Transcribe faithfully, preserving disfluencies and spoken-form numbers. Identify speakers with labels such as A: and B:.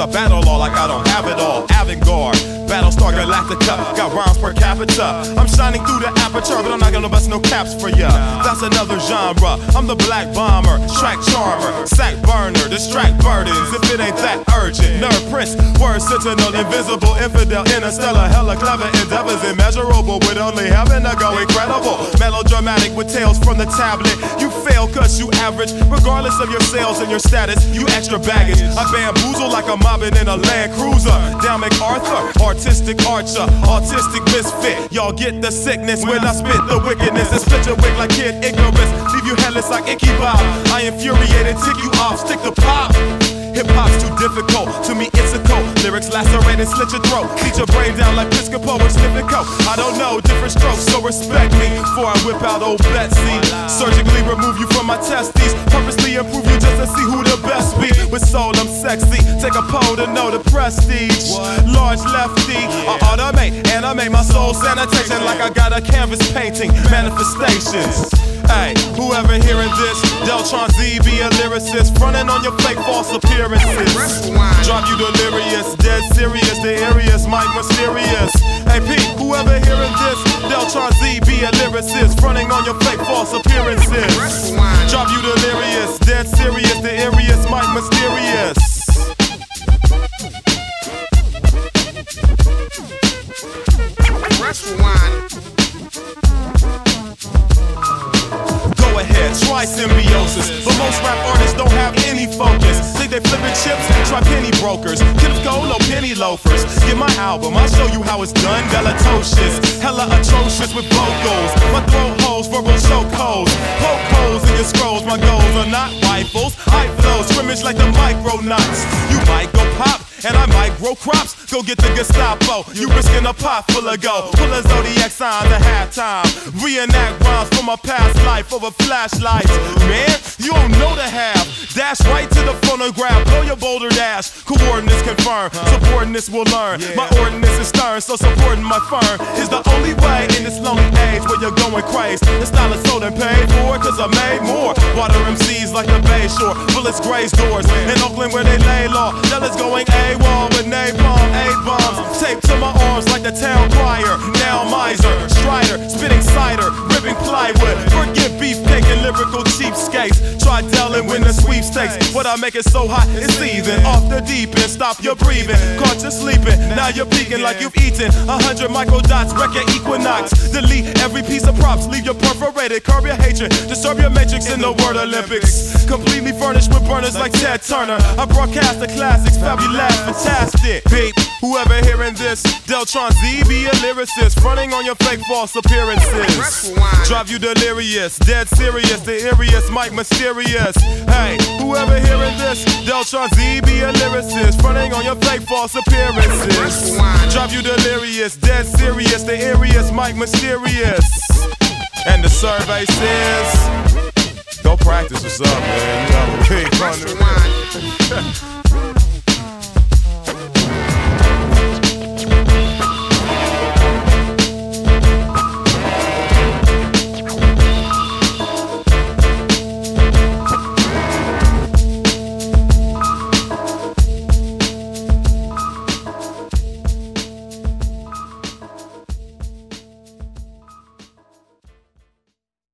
A: a battle law like I don't have it all. Avant-garde, Battlestar Galactica, got rhymes per capita. I'm shining through the aperture, but I'm not gonna bust no caps for ya. That's another genre. I'm the black bomber, track charmer, sack burner, distract burdens if it ain't that urgent. Nerve prince, word sentinel, invisible, infidel, interstellar, hella clever endeavors, immeasurable with only heaven to go incredible. Melodramatic with tales from the tablet. You fail cause you average, regardless of your sales and your status. You extra baggage. I bamboozle like a mobbing in a Land Cruiser. Down MacArthur, artistic archer, autistic misfit. Y'all get the sickness when I spit the wickedness and split your wig like Kid Ignorance. Leave you headless like Icky Bob. I infuriated, tick you off, stick the pop. Hip-hop's too difficult, to me it's a cult. Lyrics lacerate and slit your throat. Beat your brain down like Piscopo or sniffing coke. I don't know, different strokes, so respect me before I whip out old Betsy. Surgically remove you from my testes, purposely improve you just to see who the best be. With soul I'm sexy, take a pole to know the prestige. Large lefty, I automate, animate my soul sanitation like I got a canvas painting. Manifestations. Hey, whoever hearing this, Deltron Z be a lyricist, frontin' on your fake false appearances. Drive you delirious, dead serious, the area's might mysterious. Hey Pete, whoever hearing this, Deltron Z be a lyricist, frontin' on your fake false appearances. Drive you delirious, dead serious, the area's might mysterious. Try symbiosis, but most rap artists don't have any focus. Think they flipping chips? Try penny brokers. Kid of gold or penny loafers. Get my album, I'll show you how it's done. Galatocious, hella atrocious with vocals. My throat holes, verbal choke holes. Poke holes in your scrolls. My goals are not rifles. I flow, scrimmage like the micronauts. You might go pop, and I might grow crops. Go get the Gestapo, you risking a pot full of gold. Pull a zodiac sign at halftime. Reenact rhymes from my past life over flashlights. Man, you don't know the half. Dash right to the phonograph, blow your boulder dash. Coordinates confirmed, subordinates will learn. My ordinance is stern, so supporting my firm is the only way in this lonely age where you're going crazy. The style is sold and paid for, cause I made more. Water M Cs like the Bay Shore, bullets graze doors. In Oakland where they lay law, Della's going AWOL with napalm, eight bombs. Taped to my arms like the town crier. Now miser, strider, spitting cider, ripping plywood. Forget beefcake and lyrical cheapskates. Try Dell win the sweepstakes. What I make it so hot, it's seething. Off the deep end, stop your breathing. Caught you sleeping, now you're peeking like you've eaten a hundred microdots, wreck your equinox. Delete every piece of props, leave you perforated. Curb your hatred, disturb your matrix in the word Olympics. Completely furnished with burners like Ted Turner. I broadcast the classics, fabulous, fantastic. Beep, whoever hearing this, Deltron Z be a lyricist, fronting on your fake false appearances. Drive you delirious, dead serious, the eeriest, mic mysterious. Hey, whoever hearing this, Deltron Z be a lyricist, fronting on your fake false appearances. Drive you delirious, dead serious, the eeriest, mic mysterious. And the survey says, go practice what's up, man. You know, big